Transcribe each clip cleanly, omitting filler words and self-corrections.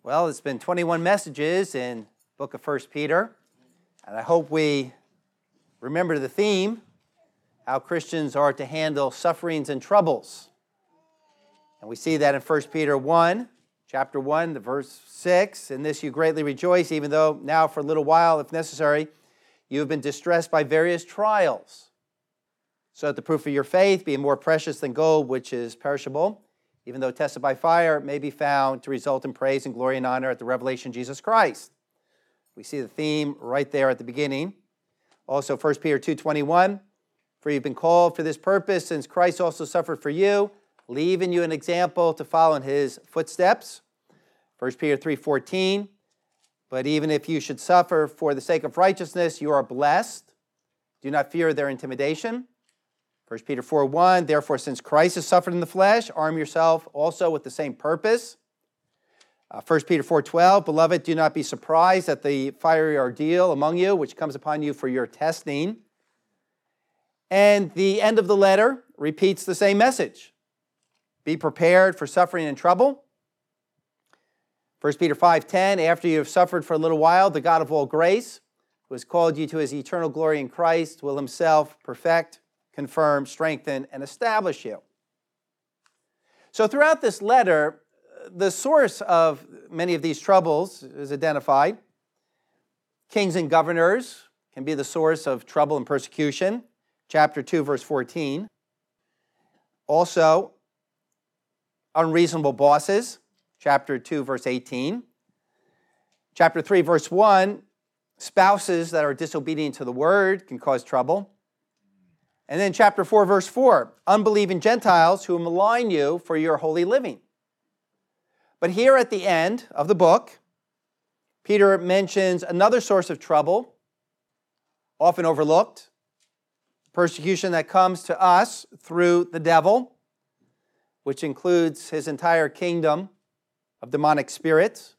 Well, it's been 21 messages in book of 1 Peter, and I hope we remember the theme, how Christians are to handle sufferings and troubles. And we see that in 1 Peter 1, chapter 1, the verse 6, "In this you greatly rejoice, even though now for a little while, if necessary, you have been distressed by various trials, so that the proof of your faith, being more precious than gold, which is perishable, even though tested by fire, may be found to result in praise and glory and honor at the revelation of Jesus Christ." We see the theme right there at the beginning. Also, 1 Peter 2:21, "For you've been called for this purpose, since Christ also suffered for you, leaving you an example to follow in his footsteps." 1 Peter 3:14, "But even if you should suffer for the sake of righteousness, you are blessed. Do not fear their intimidation." 1 Peter 4:1, "Therefore, since Christ has suffered in the flesh, arm yourself also with the same purpose." 1 Peter 4:12, "Beloved, do not be surprised at the fiery ordeal among you, which comes upon you for your testing." And the end of the letter repeats the same message. Be prepared for suffering and trouble. 1 Peter 5:10, "After you have suffered for a little while, the God of all grace, who has called you to his eternal glory in Christ, will himself perfect, confirm, strengthen, and establish you." So throughout this letter, the source of many of these troubles is identified. Kings and governors can be the source of trouble and persecution. Chapter 2, verse 14. Also, unreasonable bosses. Chapter 2, verse 18. Chapter 3, verse 1, spouses that are disobedient to the word can cause trouble. And then chapter 4, verse 4, unbelieving Gentiles who malign you for your holy living. But here at the end of the book, Peter mentions another source of trouble, often overlooked, persecution that comes to us through the devil, which includes his entire kingdom of demonic spirits.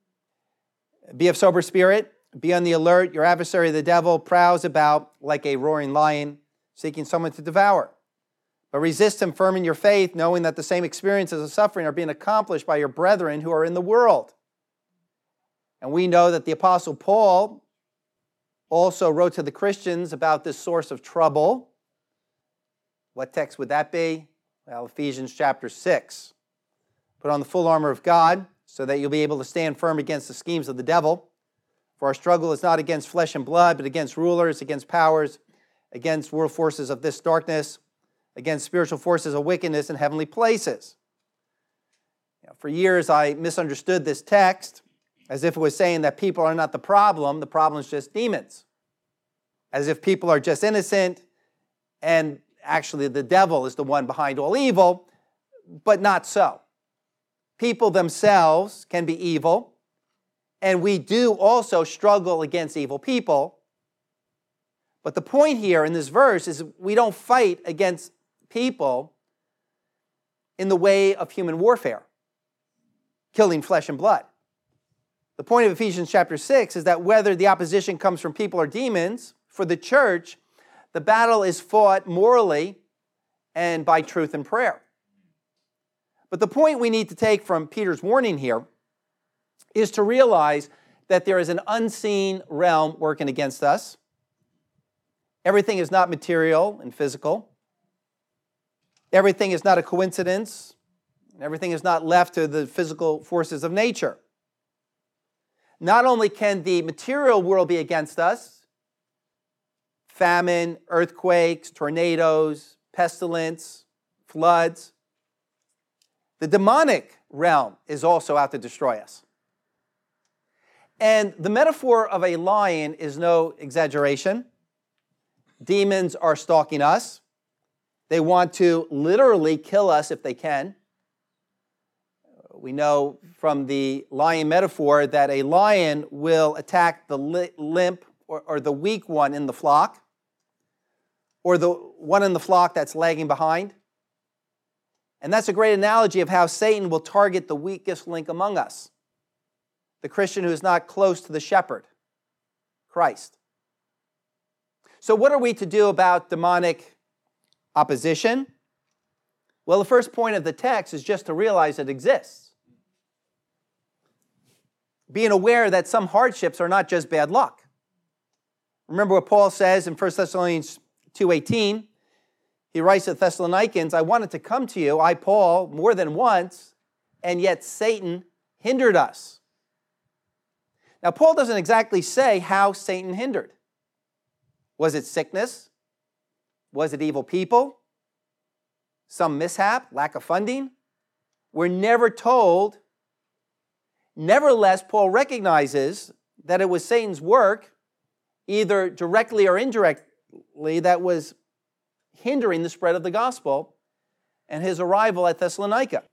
Be of sober spirit, be on the alert. Your adversary, the devil, prowls about like a roaring lion, seeking someone to devour. But resist him firm in your faith, knowing that the same experiences of suffering are being accomplished by your brethren who are in the world. And we know that the Apostle Paul also wrote to the Christians about this source of trouble. What text would that be? Well, Ephesians chapter 6. "Put on the full armor of God, so that you'll be able to stand firm against the schemes of the devil. For our struggle is not against flesh and blood, but against rulers, against powers, against world forces of this darkness, against spiritual forces of wickedness in heavenly places." For years, I misunderstood this text as if it was saying that people are not the problem is just demons. As if people are just innocent, and actually the devil is the one behind all evil, but not so. People themselves can be evil, and we do also struggle against evil people. But the point here in this verse is we don't fight against people in the way of human warfare, killing flesh and blood. The point of Ephesians chapter 6 is that whether the opposition comes from people or demons, for the church, the battle is fought morally and by truth and prayer. But the point we need to take from Peter's warning here is to realize that there is an unseen realm working against us. Everything is not material and physical. Everything is not a coincidence. Everything is not left to the physical forces of nature. Not only can the material world be against us, famine, earthquakes, tornadoes, pestilence, floods, the demonic realm is also out to destroy us. And the metaphor of a lion is no exaggeration. Demons are stalking us. They want to literally kill us if they can. We know from the lion metaphor that a lion will attack the limp or the weak one in the flock, or the one in the flock that's lagging behind. And that's a great analogy of how Satan will target the weakest link among us, the Christian who is not close to the shepherd, Christ. So what are we to do about demonic opposition? Well, the first point of the text is just to realize it exists. being aware that some hardships are not just bad luck. Remember what Paul says in 1 Thessalonians 2:18. He writes to Thessalonians, I wanted to come to you, I, Paul, more than once, and yet Satan hindered us. Now, Paul doesn't exactly say how Satan hindered. Was it sickness? Was it evil people? Some mishap? Lack of funding? We're never told. Nevertheless, Paul recognizes that it was Satan's work, either directly or indirectly, that was hindering the spread of the gospel and his arrival at Thessalonica.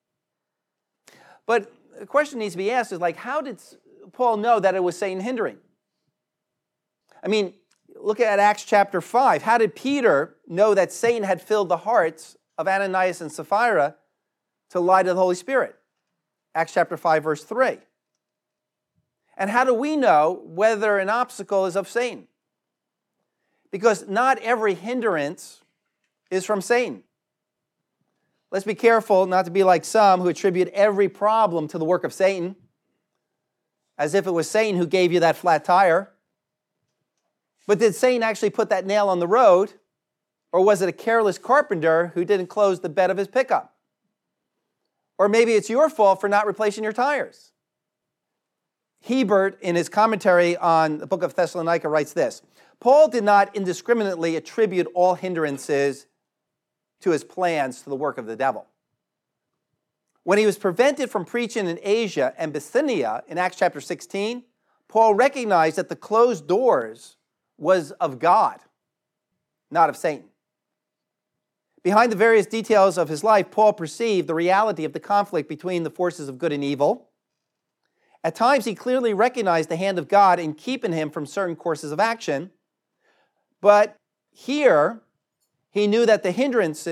But the question needs to be asked is, how did Paul know that it was Satan hindering? I mean, look at Acts chapter 5. How did Peter know that Satan had filled the hearts of Ananias and Sapphira to lie to the Holy Spirit? Acts chapter 5, verse 3. And how do we know whether an obstacle is of Satan? Because not every hindrance is from Satan. Let's be careful not to be like some who attribute every problem to the work of Satan, as if it was Satan who gave you that flat tire. But did Satan actually put that nail on the road, or was it a careless carpenter who didn't close the bed of his pickup? Or maybe it's your fault for not replacing your tires. Hebert, in his commentary on the book of Thessalonica, writes this: Paul did not indiscriminately attribute all hindrances to his plans to the work of the devil. When he was prevented from preaching in Asia and Bithynia in Acts chapter 16, Paul recognized that the closed doors was of God, not of Satan. Behind the various details of his life, Paul perceived the reality of the conflict between the forces of good and evil. At times, he clearly recognized the hand of God in keeping him from certain courses of action. But here, he knew that the hindrance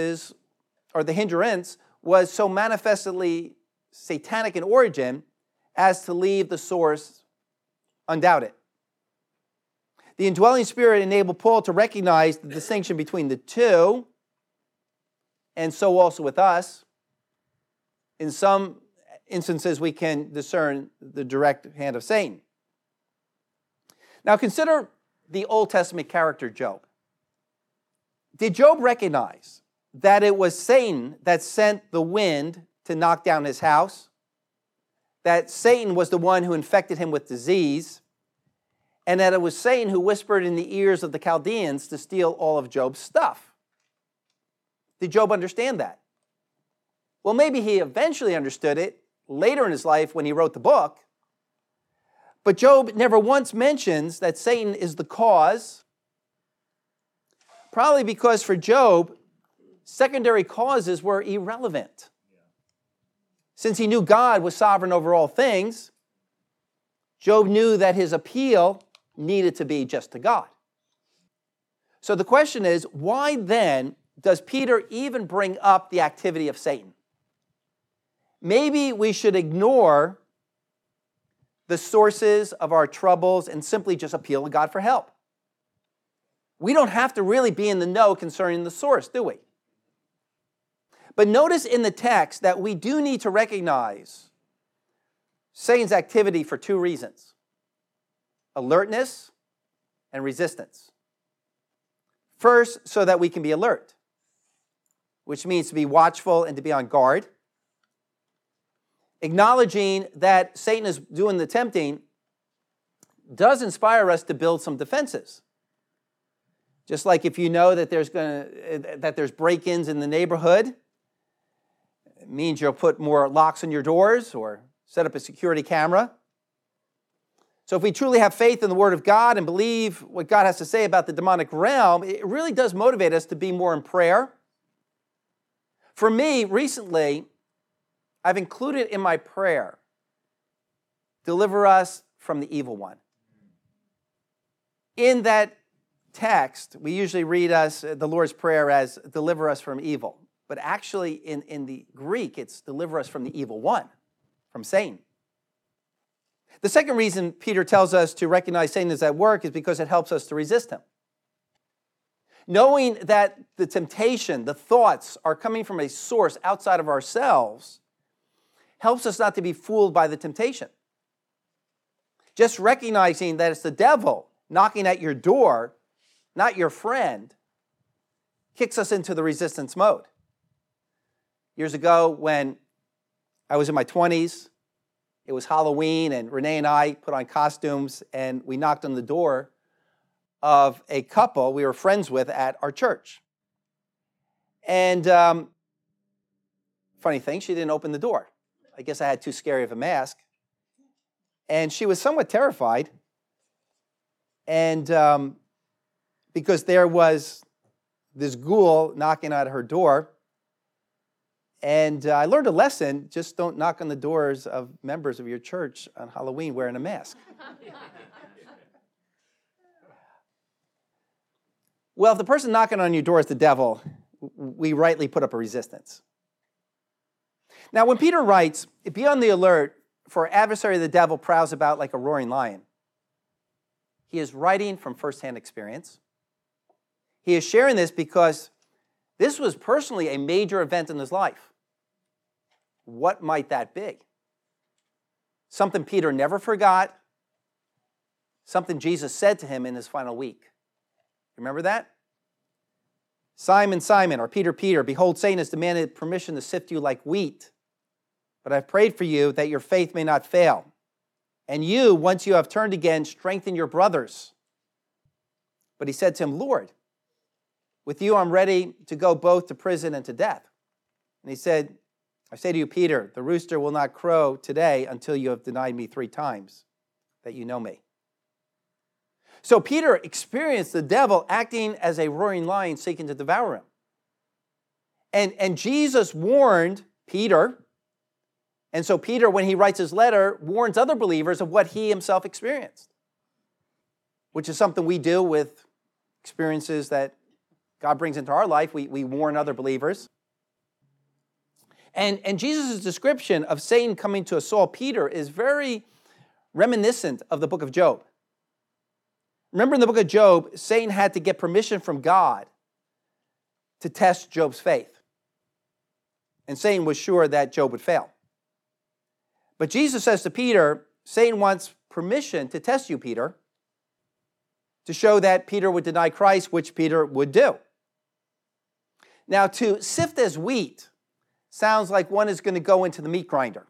was so manifestly satanic in origin as to leave the source undoubted. The indwelling spirit enabled Paul to recognize the distinction between the two, and so also with us. In some instances, we can discern the direct hand of Satan. Now consider the Old Testament character Job. Did Job recognize that it was Satan that sent the wind to knock down his house? That Satan was the one who infected him with disease? And that it was Satan who whispered in the ears of the Chaldeans to steal all of Job's stuff? Did Job understand that? Well, maybe he eventually understood it later in his life when he wrote the book. But Job never once mentions that Satan is the cause. Probably because for Job, secondary causes were irrelevant. Since he knew God was sovereign over all things, Job knew that his appeal needed to be just to God. So the question is, why then does Peter even bring up the activity of Satan? Maybe we should ignore the sources of our troubles and simply just appeal to God for help. We don't have to really be in the know concerning the source, do we? But notice in the text that we do need to recognize Satan's activity for two reasons: alertness and resistance. First, so that we can be alert, which means to be watchful and to be on guard. Acknowledging that Satan is doing the tempting does inspire us to build some defenses. Just like if you know that there's break-ins in the neighborhood, it means you'll put more locks on your doors or set up a security camera. So if we truly have faith in the Word of God and believe what God has to say about the demonic realm, it really does motivate us to be more in prayer. For me, recently, I've included in my prayer, deliver us from the evil one. In that text, we usually read the Lord's Prayer as deliver us from evil. But actually, in the Greek, it's deliver us from the evil one, from Satan. The second reason Peter tells us to recognize Satan is at work is because it helps us to resist him. Knowing that the temptation, the thoughts, are coming from a source outside of ourselves helps us not to be fooled by the temptation. Just recognizing that it's the devil knocking at your door, not your friend, kicks us into the resistance mode. Years ago, when I was in my 20s, it was Halloween, and Renee and I put on costumes, and we knocked on the door of a couple we were friends with at our church. And funny thing, she didn't open the door. I guess I had too scary of a mask. And she was somewhat terrified. And because there was this ghoul knocking at her door. And I learned a lesson: just don't knock on the doors of members of your church on Halloween wearing a mask. Well, if the person knocking on your door is the devil, we rightly put up a resistance. Now, when Peter writes, be on the alert, for our adversary the devil prowls about like a roaring lion, he is writing from firsthand experience. He is sharing this because this was personally a major event in his life. What might that be? Something Peter never forgot, something Jesus said to him in his final week. Remember that? Simon, Simon, or Peter, Peter, behold, Satan has demanded permission to sift you like wheat. But I've prayed for you that your faith may not fail. And you, once you have turned again, strengthen your brothers. But he said to him, Lord, with you I'm ready to go both to prison and to death. And he said, I say to you, Peter, the rooster will not crow today until you have denied me 3 times that you know me. So Peter experienced the devil acting as a roaring lion seeking to devour him. And Jesus warned Peter. And so Peter, when he writes his letter, warns other believers of what he himself experienced, which is something we do with experiences that God brings into our life. We warn other believers. And Jesus' description of Satan coming to assault Peter is very reminiscent of the book of Job. Remember, in the book of Job, Satan had to get permission from God to test Job's faith. And Satan was sure that Job would fail. But Jesus says to Peter, Satan wants permission to test you, Peter, to show that Peter would deny Christ, which Peter would do. Now, to sift as wheat sounds like one is going to go into the meat grinder,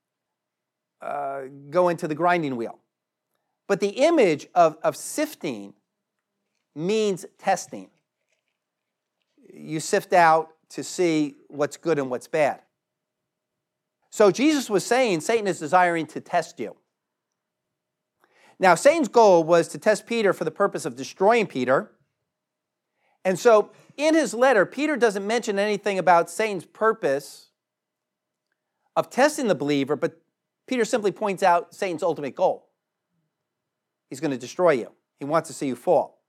go into the grinding wheel. But the image of sifting means testing. You sift out to see what's good and what's bad. So Jesus was saying Satan is desiring to test you. Now, Satan's goal was to test Peter for the purpose of destroying Peter. And so in his letter, Peter doesn't mention anything about Satan's purpose of testing the believer, but Peter simply points out Satan's ultimate goal. He's going to destroy you. He wants to see you fall.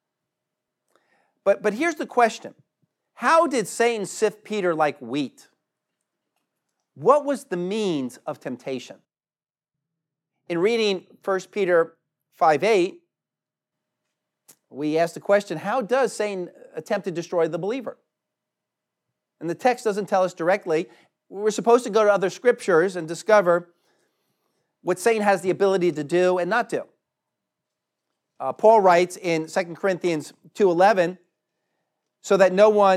But here's the question. How did Satan sift Peter like wheat? What was the means of temptation? In reading 1 Peter 5:8, we ask the question, how does Satan attempt to destroy the believer? And the text doesn't tell us directly. We're supposed to go to other scriptures and discover what Satan has the ability to do and not do. Paul writes in 2 Corinthians 2:11, so that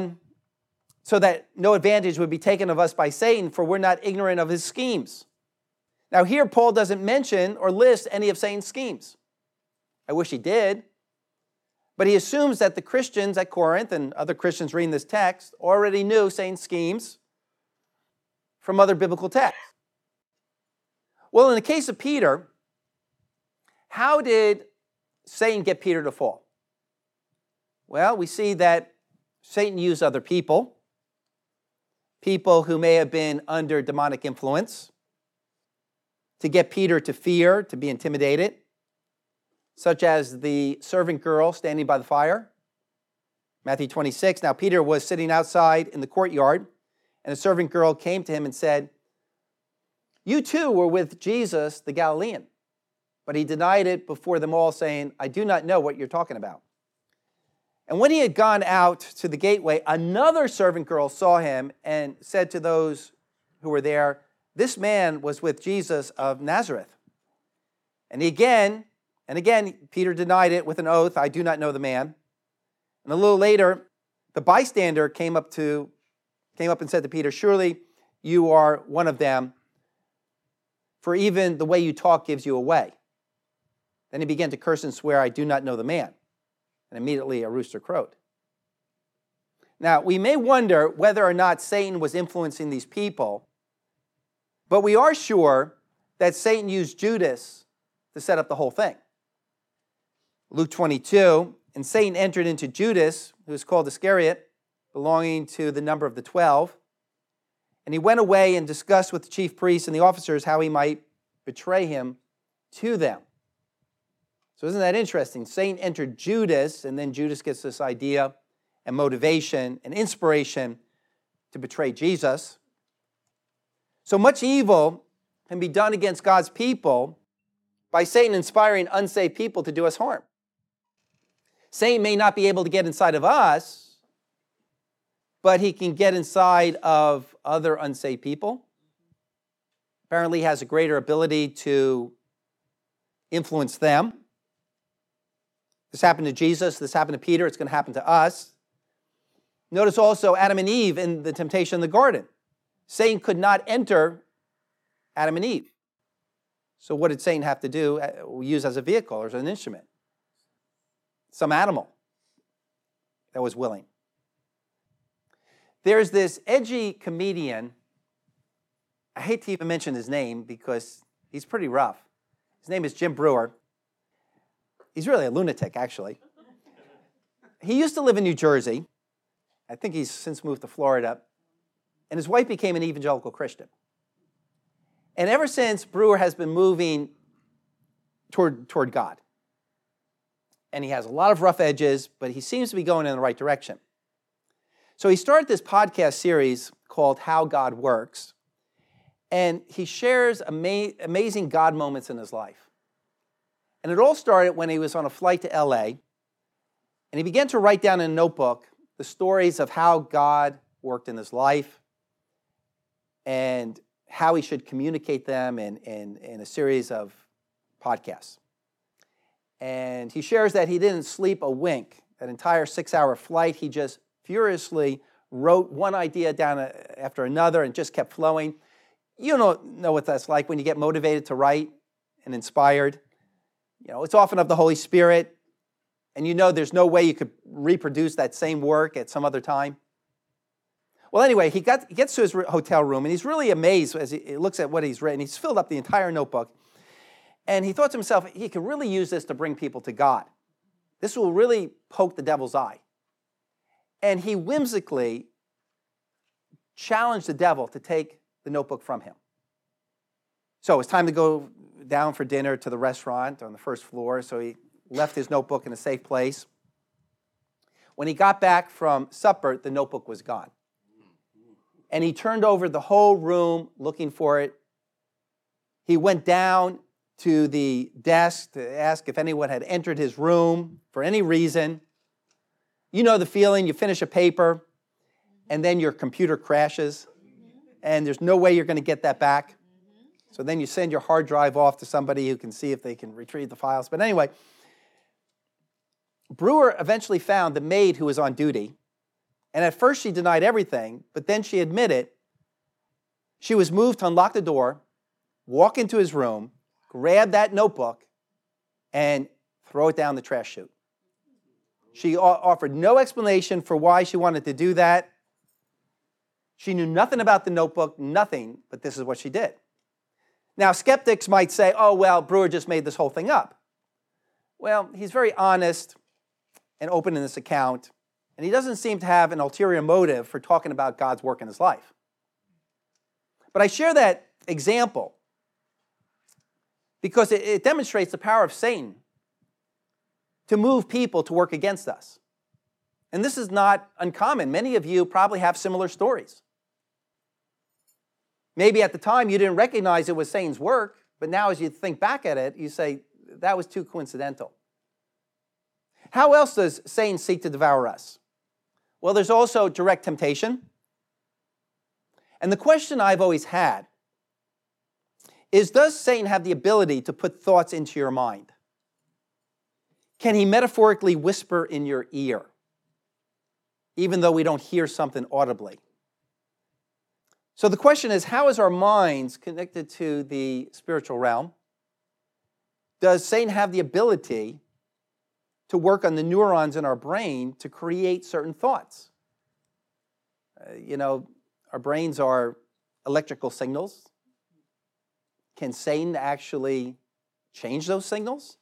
no advantage would be taken of us by Satan, for we're not ignorant of his schemes. Now here, Paul doesn't mention or list any of Satan's schemes. I wish he did. But he assumes that the Christians at Corinth and other Christians reading this text already knew Satan's schemes from other biblical texts. Well, in the case of Peter, how did Satan get Peter to fall? Well, we see that Satan used other people who may have been under demonic influence, to get Peter to fear, to be intimidated, such as the servant girl standing by the fire. Matthew 26, now Peter was sitting outside in the courtyard, and a servant girl came to him and said, you too were with Jesus the Galilean. But he denied it before them all, saying, I do not know what you're talking about. And when he had gone out to the gateway, another servant girl saw him and said to those who were there, this man was with Jesus of Nazareth. And again, Peter denied it with an oath, I do not know the man. And a little later, the bystander came up and said to Peter, surely you are one of them, for even the way you talk gives you away. Then he began to curse and swear, I do not know the man. And immediately a rooster crowed. Now, we may wonder whether or not Satan was influencing these people, but we are sure that Satan used Judas to set up the whole thing. Luke 22, and Satan entered into Judas, who is called Iscariot, belonging to the number of the 12. And he went away and discussed with the chief priests and the officers how he might betray him to them. So isn't that interesting? Satan entered Judas, and then Judas gets this idea and motivation and inspiration to betray Jesus. So much evil can be done against God's people by Satan inspiring unsaved people to do us harm. Satan may not be able to get inside of us, but he can get inside of other unsaved people. Apparently, he has a greater ability to influence them. This happened to Jesus. This happened to Peter. It's going to happen to us. Notice also Adam and Eve in the temptation in the garden. Satan could not enter Adam and Eve. So what did Satan have to do? Use as a vehicle or as an instrument? Some animal that was willing. There's this edgy comedian. I hate to even mention his name because he's pretty rough. His name is Jim Breuer. He's really a lunatic, actually. He used to live in New Jersey. I think he's since moved to Florida. And his wife became an evangelical Christian. And ever since, Breuer has been moving toward God. And he has a lot of rough edges, but he seems to be going in the right direction. So he started this podcast series called How God Works. And he shares amazing God moments in his life. And it all started when he was on a flight to LA. And he began to write down in a notebook the stories of how God worked in his life and how he should communicate them in a series of podcasts. And he shares that he didn't sleep a wink. That entire 6-hour flight, he just furiously wrote one idea down after another and just kept flowing. You don't know what that's like when you get motivated to write and inspired. You know, it's often of the Holy Spirit, and you know there's no way you could reproduce that same work at some other time. Well, anyway, he gets to his hotel room, and he's really amazed as he looks at what he's written. He's filled up the entire notebook, and he thought to himself, he could really use this to bring people to God. This will really poke the devil's eye. And he whimsically challenged the devil to take the notebook from him. So it was time to go down for dinner to the restaurant on the first floor, so he left his notebook in a safe place. When he got back from supper, the notebook was gone. And he turned over the whole room looking for it. He went down to the desk to ask if anyone had entered his room for any reason. You know the feeling, you finish a paper, and then your computer crashes, and there's no way you're going to get that back. So then you send your hard drive off to somebody who can see if they can retrieve the files. But anyway, Breuer eventually found the maid who was on duty. And at first she denied everything, but then she admitted she was moved to unlock the door, walk into his room, grab that notebook, and throw it down the trash chute. She offered no explanation for why she wanted to do that. She knew nothing about the notebook, nothing, but this is what she did. Now, skeptics might say, oh, well, Breuer just made this whole thing up. Well, he's very honest and open in this account, and he doesn't seem to have an ulterior motive for talking about God's work in his life. But I share that example because it demonstrates the power of Satan to move people to work against us. And this is not uncommon. Many of you probably have similar stories. Maybe at the time you didn't recognize it was Satan's work, but now as you think back at it, you say, that was too coincidental. How else does Satan seek to devour us? Well, there's also direct temptation. And the question I've always had is, does Satan have the ability to put thoughts into your mind? Can he metaphorically whisper in your ear, even though we don't hear something audibly? So the question is, how is our minds connected to the spiritual realm? Does Satan have the ability to work on the neurons in our brain to create certain thoughts? Our brains are electrical signals. Can Satan actually change those signals?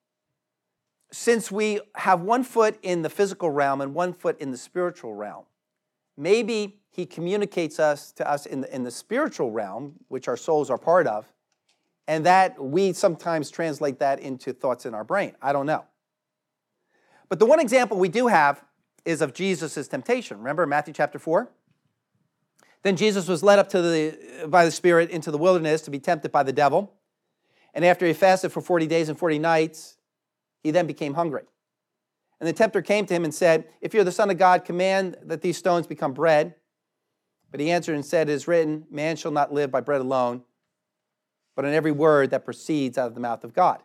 Since we have one foot in the physical realm and one foot in the spiritual realm, maybe he communicates to us in the spiritual realm, which our souls are part of, and that we sometimes translate that into thoughts in our brain. I don't know. But the one example we do have is of Jesus' temptation. Remember Matthew chapter 4? Then Jesus was led up by the Spirit into the wilderness to be tempted by the devil. And after he fasted for 40 days and 40 nights, he then became hungry. And the tempter came to him and said, "If you're the Son of God, command that these stones become bread." But he answered and said, "It is written, man shall not live by bread alone, but on every word that proceeds out of the mouth of God."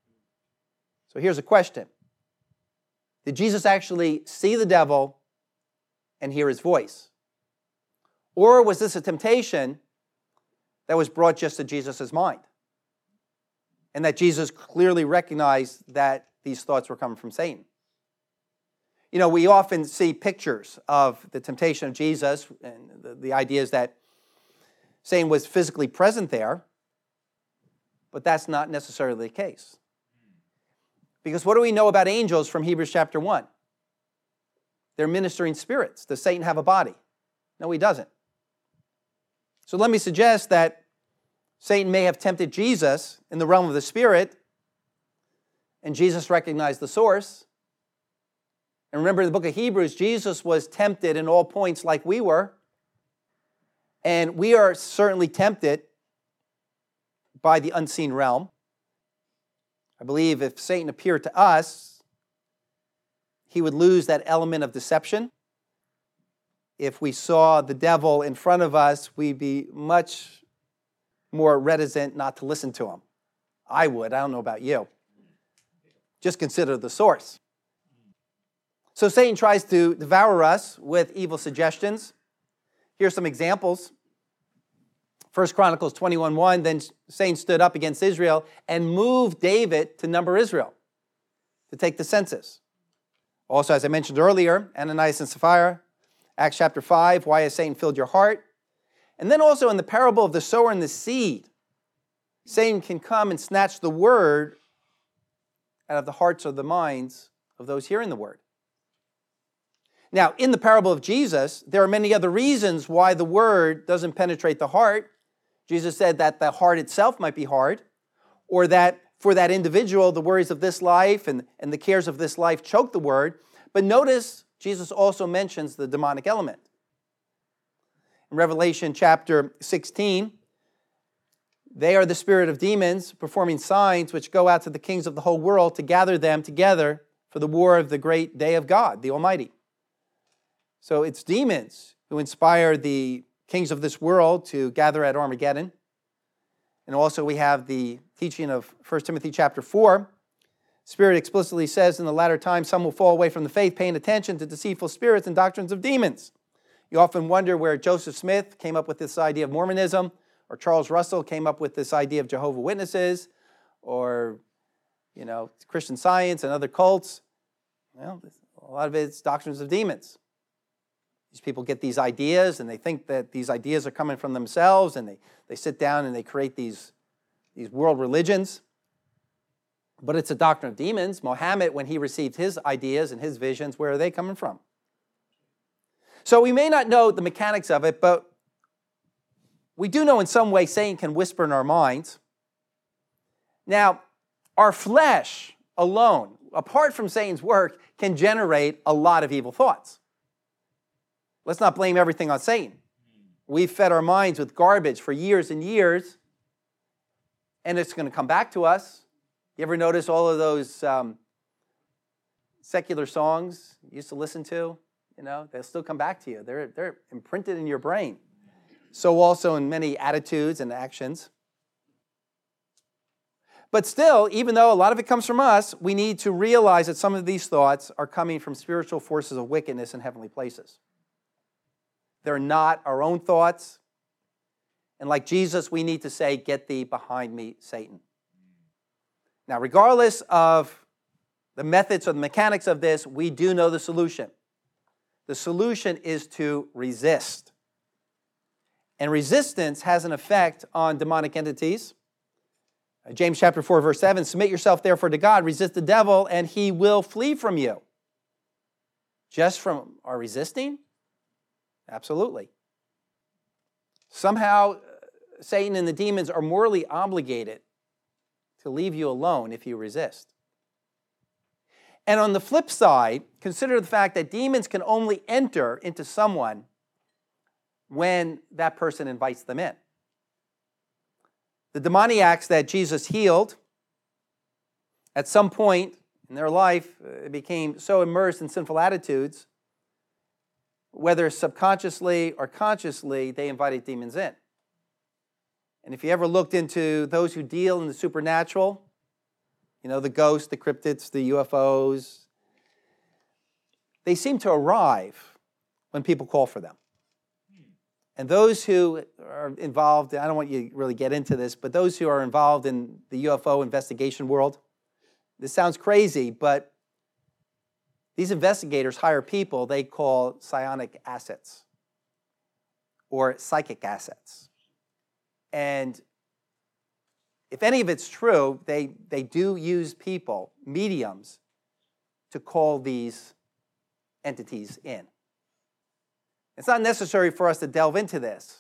So here's a question. Did Jesus actually see the devil and hear his voice? Or was this a temptation that was brought just to Jesus' mind? And that Jesus clearly recognized that these thoughts were coming from Satan. We often see pictures of the temptation of Jesus, and the idea is that Satan was physically present there, but that's not necessarily the case. Because what do we know about angels from Hebrews chapter 1? They're ministering spirits. Does Satan have a body? No, he doesn't. So let me suggest that Satan may have tempted Jesus in the realm of the spirit, and Jesus recognized the source. And remember in the book of Hebrews, Jesus was tempted in all points like we were. And we are certainly tempted by the unseen realm. I believe if Satan appeared to us, he would lose that element of deception. If we saw the devil in front of us, we'd be much more reticent not to listen to him. I would. I don't know about you. Just consider the source. So Satan tries to devour us with evil suggestions. Here's some examples. 1 Chronicles 21:1, then Satan stood up against Israel and moved David to number Israel, to take the census. Also, as I mentioned earlier, Ananias and Sapphira, Acts chapter 5, why has Satan filled your heart? And then also in the parable of the sower and the seed, Satan can come and snatch the word out of the hearts or the minds of those hearing the word. Now, in the parable of Jesus, there are many other reasons why the word doesn't penetrate the heart. Jesus said that the heart itself might be hard, or that for that individual, the worries of this life and the cares of this life choke the word. But notice, Jesus also mentions the demonic element. In Revelation chapter 16, they are the spirit of demons performing signs which go out to the kings of the whole world to gather them together for the war of the great day of God, the Almighty. So it's demons who inspire the kings of this world to gather at Armageddon. And also we have the teaching of 1 Timothy chapter 4. Spirit explicitly says in the latter times some will fall away from the faith, paying attention to deceitful spirits and doctrines of demons. You often wonder where Joseph Smith came up with this idea of Mormonism, or Charles Russell came up with this idea of Jehovah's Witnesses, or Christian Science and other cults. Well, a lot of it's doctrines of demons. These people get these ideas, and they think that these ideas are coming from themselves, and they sit down and they create these world religions. But it's a doctrine of demons. Mohammed, when he received his ideas and his visions, where are they coming from? So we may not know the mechanics of it, but we do know in some way Satan can whisper in our minds. Now, our flesh alone, apart from Satan's work, can generate a lot of evil thoughts. Let's not blame everything on Satan. We've fed our minds with garbage for years and years, and it's going to come back to us. You ever notice all of those secular songs you used to listen to? They'll still come back to you. They're imprinted in your brain. So also in many attitudes and actions. But still, even though a lot of it comes from us, we need to realize that some of these thoughts are coming from spiritual forces of wickedness in heavenly places. They're not our own thoughts. And like Jesus, we need to say, "Get thee behind me, Satan." Now, regardless of the methods or the mechanics of this, we do know the solution. The solution is to resist. And resistance has an effect on demonic entities. James chapter 4, verse 7, "Submit yourself therefore to God, resist the devil, and he will flee from you." Just from our resisting? Absolutely. Somehow, Satan and the demons are morally obligated to leave you alone if you resist. And on the flip side, consider the fact that demons can only enter into someone when that person invites them in. The demoniacs that Jesus healed, at some point in their life, became so immersed in sinful attitudes, whether subconsciously or consciously, they invited demons in. And if you ever looked into those who deal in the supernatural, the ghosts, the cryptids, the UFOs, they seem to arrive when people call for them. And those who are involved, I don't want you to really get into this, but those who are involved in the UFO investigation world, this sounds crazy, but these investigators hire people they call psionic assets or psychic assets. And if any of it's true, they do use people, mediums, to call these entities in. It's not necessary for us to delve into this,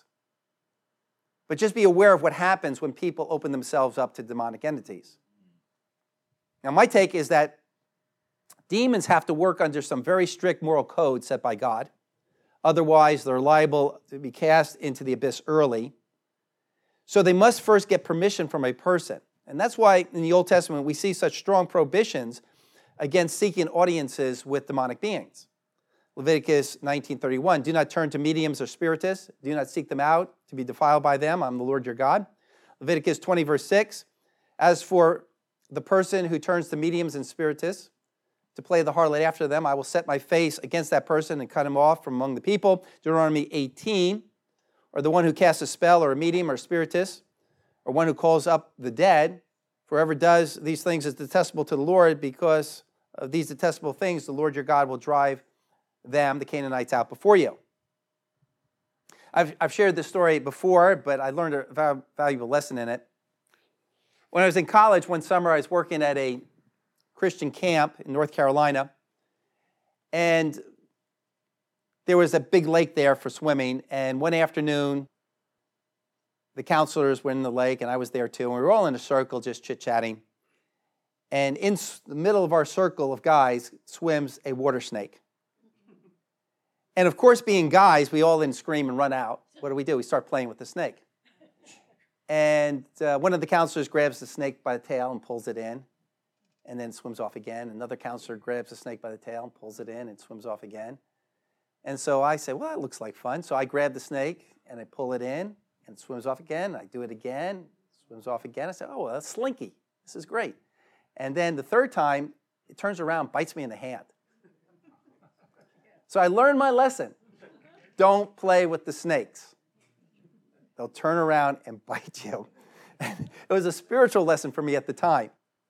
but just be aware of what happens when people open themselves up to demonic entities. Now, my take is that demons have to work under some very strict moral code set by God. Otherwise, they're liable to be cast into the abyss early. So they must first get permission from a person. And that's why in the Old Testament we see such strong prohibitions against seeking audiences with demonic beings. Leviticus 19:31, "Do not turn to mediums or spiritists. Do not seek them out to be defiled by them. I'm the Lord your God." Leviticus 20, verse 6, "As for the person who turns to mediums and spiritists to play the harlot after them, I will set my face against that person and cut him off from among the people." Deuteronomy 18, "Or the one who casts a spell or a medium or spiritist, or one who calls up the dead. For whoever does these things is detestable to the Lord. Because of these detestable things, the Lord your God will drive them, the Canaanites, out before you." I've shared this story before, but I learned a valuable lesson in it. When I was in college one summer, I was working at a Christian camp in North Carolina, and there was a big lake there for swimming, and one afternoon, the counselors were in the lake, and I was there too, and we were all in a circle just chit-chatting, and in the middle of our circle of guys swims a water snake. And of course, being guys, we all then scream and run out. What do? We start playing with the snake. And one of the counselors grabs the snake by the tail and pulls it in, and then swims off again. Another counselor grabs the snake by the tail and pulls it in and swims off again. And so I say, well, that looks like fun. So I grab the snake and I pull it in and it swims off again. I do it again, swims off again. I say, oh, well, that's slinky. This is great. And then the third time, it turns around, bites me in the hand. So I learned my lesson. Don't play with the snakes. They'll turn around and bite you. And it was a spiritual lesson for me at the time.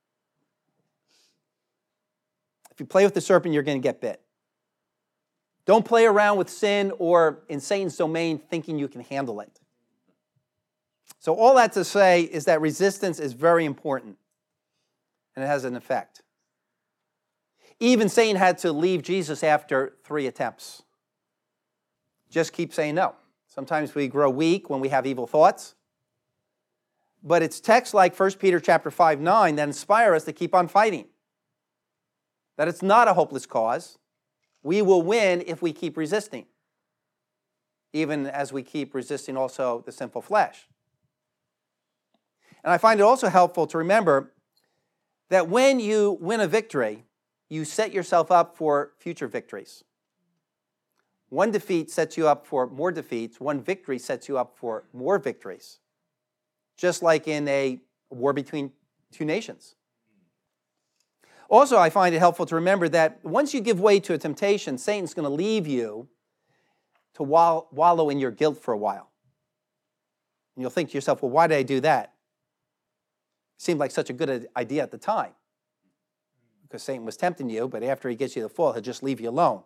If you play with the serpent, you're going to get bit. Don't play around with sin or in Satan's domain thinking you can handle it. So all that to say is that resistance is very important, and it has an effect. Even Satan had to leave Jesus after 3 attempts. Just keep saying no. Sometimes we grow weak when we have evil thoughts. But it's texts like 1 Peter chapter 5:9 that inspire us to keep on fighting. That it's not a hopeless cause. We will win if we keep resisting, even as we keep resisting also the sinful flesh. And I find it also helpful to remember that when you win a victory, you set yourself up for future victories. One defeat sets you up for more defeats. One victory sets you up for more victories. Just like in a war between two nations. Also, I find it helpful to remember that once you give way to a temptation, Satan's going to leave you to wallow in your guilt for a while. And you'll think to yourself, well, why did I do that? It seemed like such a good idea at the time. Because Satan was tempting you, but after he gets you to the fall, he'll just leave you alone.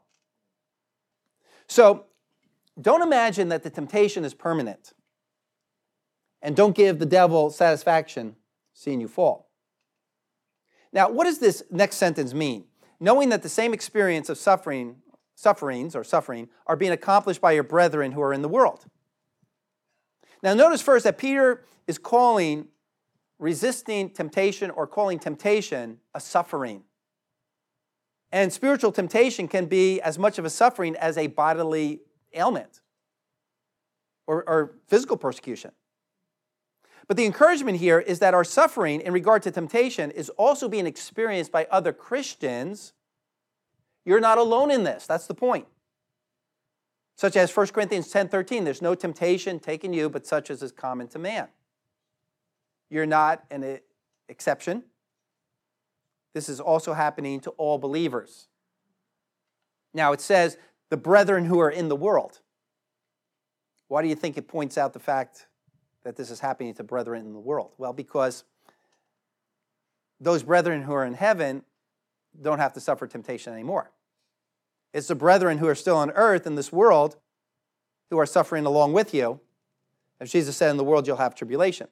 So, don't imagine that the temptation is permanent. And don't give the devil satisfaction seeing you fall. Now, what does this next sentence mean? Knowing that the same experience of sufferings are being accomplished by your brethren who are in the world. Now, notice first that Peter is calling resisting temptation or calling temptation a suffering. And spiritual temptation can be as much of a suffering as a bodily ailment or physical persecution. But the encouragement here is that our suffering in regard to temptation is also being experienced by other Christians. You're not alone in this. That's the point. Such as 1 Corinthians 10:13, there's no temptation taken you, but such as is common to man. You're not an exception. This is also happening to all believers. Now it says, the brethren who are in the world. Why do you think it points out the fact that this is happening to brethren in the world? Well, because those brethren who are in heaven don't have to suffer temptation anymore. It's the brethren who are still on earth in this world who are suffering along with you. As Jesus said, in the world you'll have tribulation.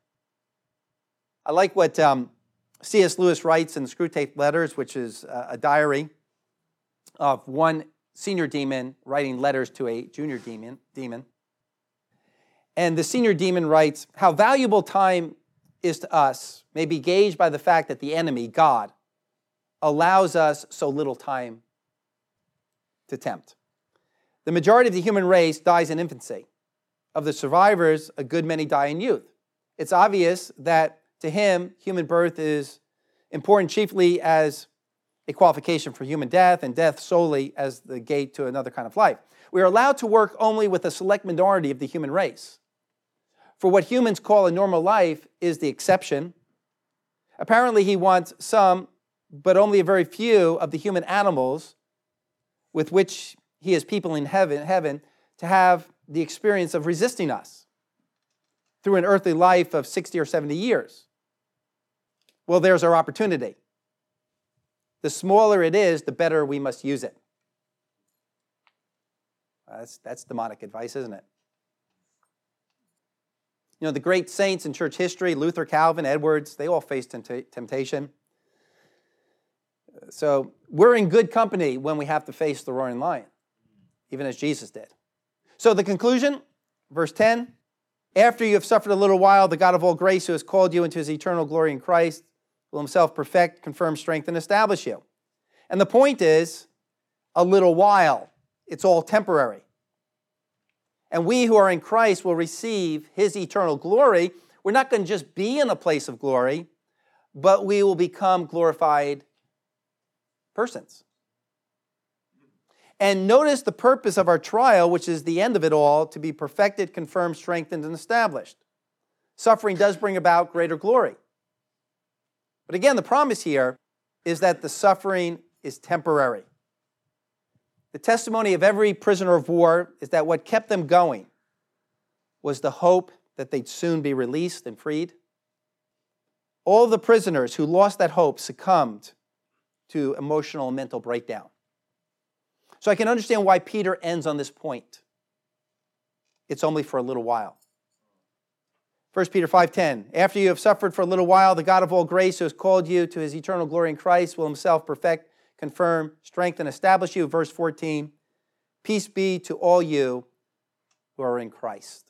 I like what C.S. Lewis writes in Screwtape Letters, which is a diary of one senior demon writing letters to a junior demon. And the senior demon writes, how valuable time is to us may be gauged by the fact that the enemy, God, allows us so little time to tempt. The majority of the human race dies in infancy. Of the survivors, a good many die in youth. It's obvious that to him, human birth is important chiefly as a qualification for human death, and death solely as the gate to another kind of life. We are allowed to work only with a select minority of the human race. For what humans call a normal life is the exception. Apparently he wants some, but only a very few of the human animals with which he is people in heaven to have the experience of resisting us through an earthly life of 60 or 70 years. Well, there's our opportunity. The smaller it is, the better we must use it. That's demonic advice, isn't it? You know, the great saints in church history, Luther, Calvin, Edwards, they all faced temptation. So we're in good company when we have to face the roaring lion, even as Jesus did. So the conclusion, verse 10, after you have suffered a little while, the God of all grace who has called you into his eternal glory in Christ will himself perfect, confirm, strengthen, and establish you. And the point is, a little while. It's all temporary. And we who are in Christ will receive his eternal glory. We're not going to just be in a place of glory, but we will become glorified persons. And notice the purpose of our trial, which is the end of it all, to be perfected, confirmed, strengthened, and established. Suffering does bring about greater glory. But again, the promise here is that the suffering is temporary. The testimony of every prisoner of war is that what kept them going was the hope that they'd soon be released and freed. All the prisoners who lost that hope succumbed to emotional and mental breakdown. So I can understand why Peter ends on this point. It's only for a little while. 1 Peter 5:10, after you have suffered for a little while, the God of all grace who has called you to his eternal glory in Christ will himself perfect, confirm, strengthen, establish you. Verse 14, peace be to all you who are in Christ.